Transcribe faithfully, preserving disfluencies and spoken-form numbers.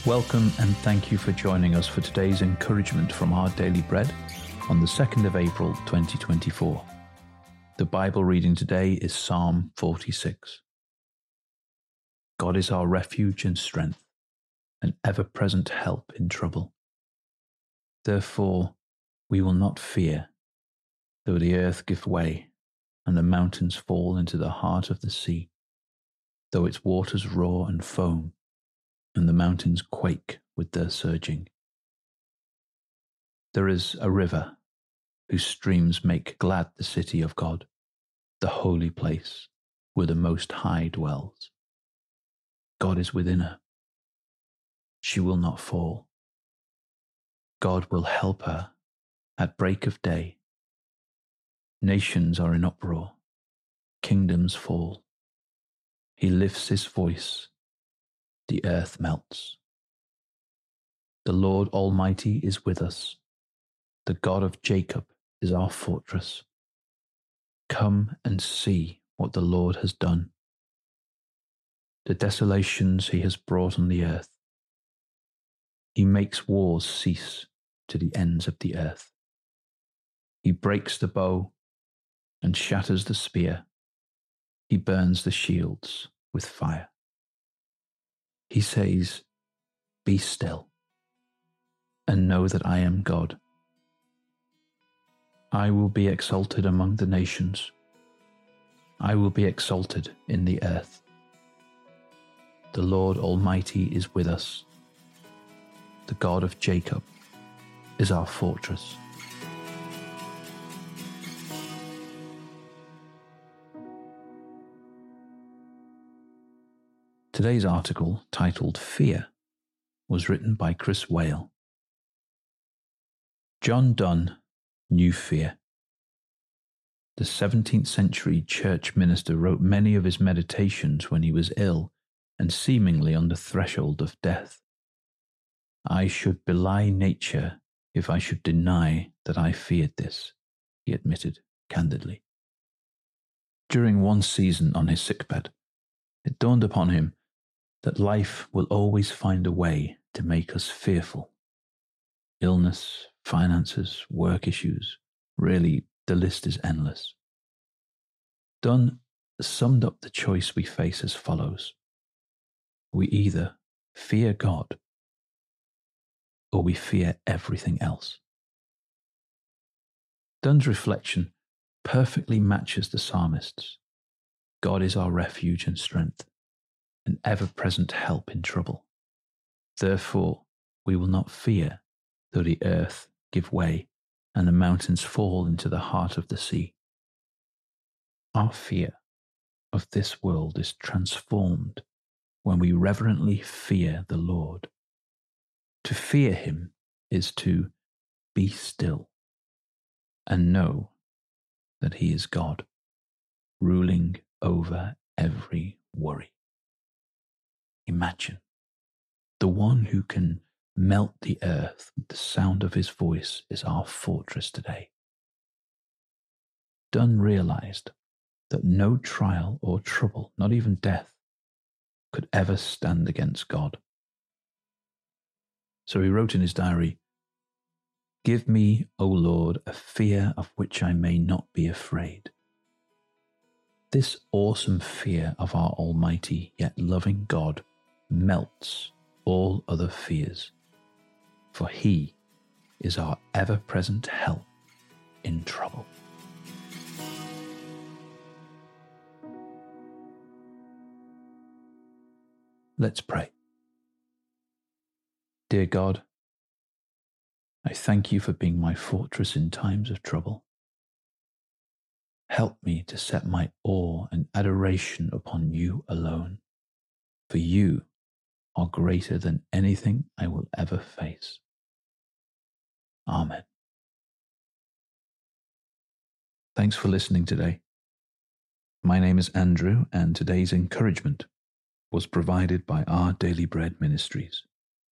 Welcome and thank you for joining us for today's encouragement from Our Daily Bread on the second of April twenty twenty-four. The Bible reading today is Psalm forty-six. God is our refuge and strength, an ever-present help in trouble. Therefore we will not fear, though the earth give way and the mountains fall into the heart of the sea, though its waters roar and foam, and the mountains quake with their surging. There is a river whose streams make glad the city of God, the holy place where the Most High dwells. God is within her. She will not fall. God will help her at break of day. Nations are in uproar. Kingdoms fall. He lifts his voice. The earth melts. The Lord Almighty is with us. The God of Jacob is our fortress. Come and see what the Lord has done, the desolations he has brought on the earth. He makes wars cease to the ends of the earth. He breaks the bow and shatters the spear. He burns the shields with fire. He says, "Be still, and know that I am God. I will be exalted among the nations. I will be exalted in the earth. The Lord Almighty is with us. The God of Jacob is our fortress." Today's article, titled Fear, was written by Chris Whale. John Donne knew fear. The seventeenth century church minister wrote many of his meditations when he was ill and seemingly on the threshold of death. "I should belie nature if I should deny that I feared this," he admitted candidly. During one season on his sickbed, it dawned upon him that life will always find a way to make us fearful. Illness, finances, work issues, really, the list is endless. Donne summed up the choice we face as follows. We either fear God or we fear everything else. Donne's reflection perfectly matches the psalmist's. God is our refuge and strength, an ever-present help in trouble. Therefore we will not fear, though the earth give way and the mountains fall into the heart of the sea. Our fear of this world is transformed when we reverently fear the Lord. To fear him is to be still and know that he is God, ruling over every worry. Imagine the one who can melt the earth with the sound of his voice is our fortress today. Donne realized that no trial or trouble, not even death, could ever stand against God. So he wrote in his diary, "Give me, O Lord, a fear of which I may not be afraid." This awesome fear of our almighty yet loving God melts all other fears, for he is our ever-present help in trouble. Let's pray. Dear God, I thank you for being my fortress in times of trouble. Help me to set my awe and adoration upon you alone, for you are greater than anything I will ever face. Amen. Thanks for listening today. My name is Andrew, and today's encouragement was provided by Our Daily Bread Ministries.